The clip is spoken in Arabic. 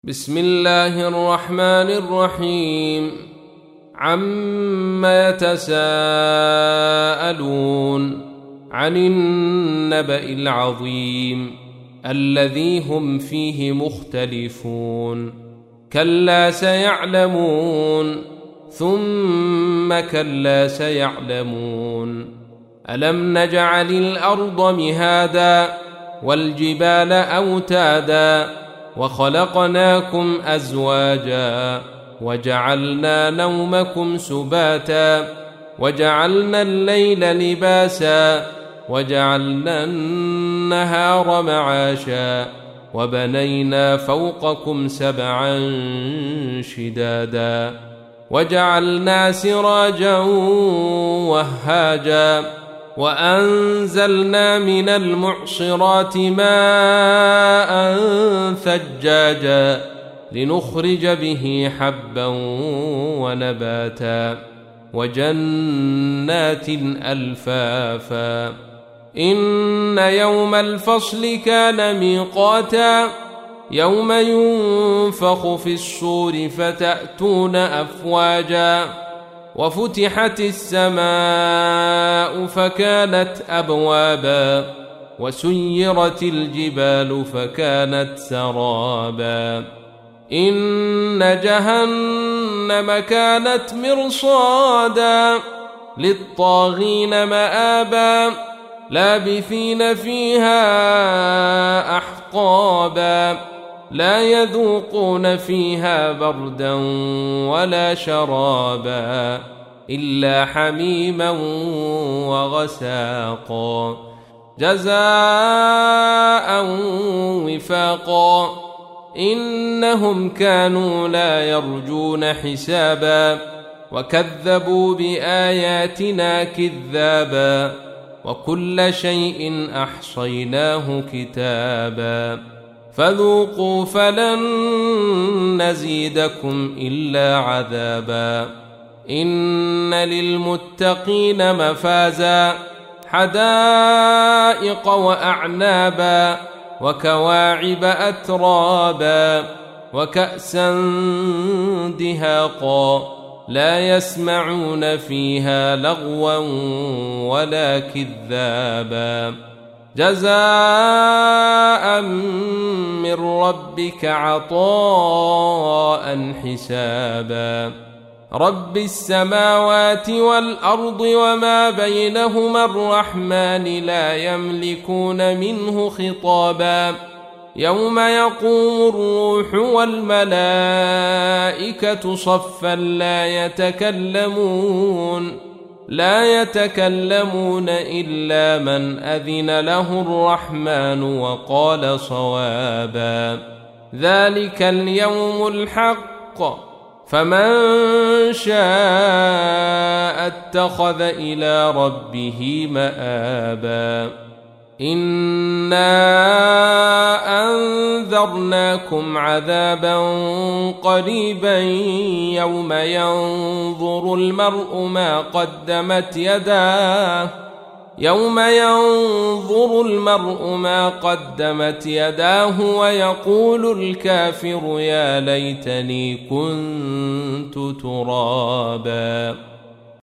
بسم الله الرحمن الرحيم. عما يتساءلون عن النبأ العظيم الذي هم فيه مختلفون. كلا سيعلمون ثم كلا سيعلمون. ألم نجعل الأرض مهادا والجبال أوتادا وخلقناكم أزواجا وجعلنا نومكم سباتا وجعلنا الليل لباسا وجعلنا النهار معاشا وبنينا فوقكم سبعا شدادا وجعلنا سراجا وهاجا وأنزلنا من المعصرات ماء ثجاجا لنخرج به حبا ونباتا وجنات ألفافا. إن يوم الفصل كان ميقاتا يوم ينفخ في الصور فتأتون أفواجا وفتحت السماء فكانت أبوابا وسيرت الجبال فكانت سرابا. إن جهنم كانت مرصادا للطاغين مآبا لابثين فيها أحقابا لا يذوقون فيها بردا ولا شرابا إلا حميما وغساقا جزاء وفاقا. إنهم كانوا لا يرجون حسابا وكذبوا بآياتنا كذابا وكل شيء أحصيناه كتابا فذوقوا فلن نزيدكم إلا عذابا. إن للمتقين مفازا حدائق وأعنابا وكواعب أترابا وكأسا دهاقا لا يسمعون فيها لغوا ولا كذابا جزاء من ربك عطاء حسابا. رب السماوات والأرض وما بينهما الرحمن لا يملكون منه خطابا. يوم يقوم الروح والملائكة صفا لا يتكلمون إلا من أذن له الرحمن وقال صوابا. ذلك اليوم الحق فمن شاء اتخذ إلى ربه مآبا. إنا أنذرناكم عذابا قريبا يوم ينظر المرء ما قدمت يداه ويقول الكافر يا ليتني كنت ترابا.